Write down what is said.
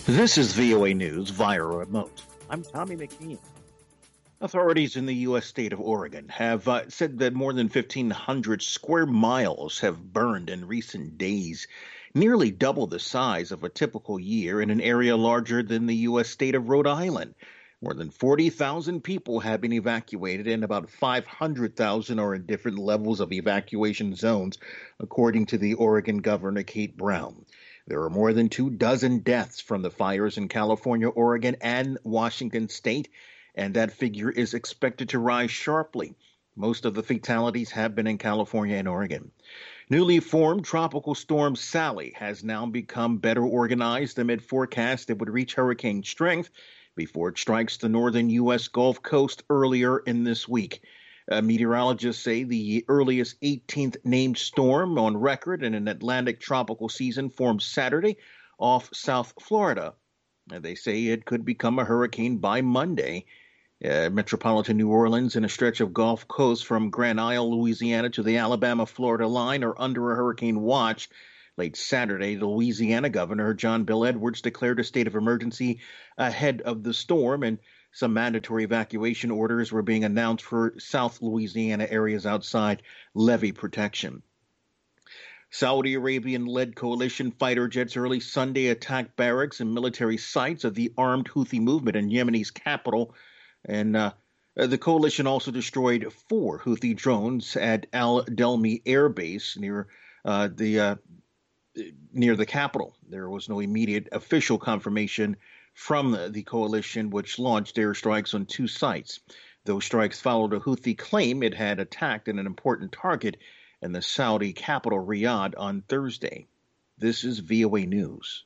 This is VOA News via remote. I'm Tommy McNeil. Authorities in the U.S. state of Oregon have said that more than 1,500 square miles have burned in recent days, nearly double the size of a typical year in an area larger than the U.S. state of Rhode Island. More than 40,000 people have been evacuated, and about 500,000 are in different levels of evacuation zones, according to the Oregon Governor Kate Brown. There are more than 24 deaths from the fires in California, Oregon, and Washington state, and that figure is expected to rise sharply. Most of the fatalities have been in California and Oregon. Newly formed Tropical Storm Sally has now become better organized amid forecasts that would reach hurricane strength before it strikes the northern U.S. Gulf Coast earlier in this week. Meteorologists say the earliest 18th named storm on record in an Atlantic tropical season formed Saturday off South Florida. They say it could become a hurricane by Monday. Metropolitan New Orleans and a stretch of Gulf Coast from Grand Isle, Louisiana to the Alabama-Florida line are under a hurricane watch. Late Saturday, the Louisiana governor, John Bel Edwards, declared a state of emergency ahead of the storm, and some mandatory evacuation orders were being announced for South Louisiana areas outside levee protection. Saudi Arabian-led coalition fighter jets early Sunday attacked barracks and military sites of the armed Houthi movement in Yemeni's capital, and the coalition also destroyed 4 Houthi drones at Al Delmi Air Base near the capital. There was no immediate official confirmation from the coalition, which launched airstrikes on 2 sites. Those strikes followed a Houthi claim it had attacked an important target in the Saudi capital, Riyadh, on Thursday. This is VOA News.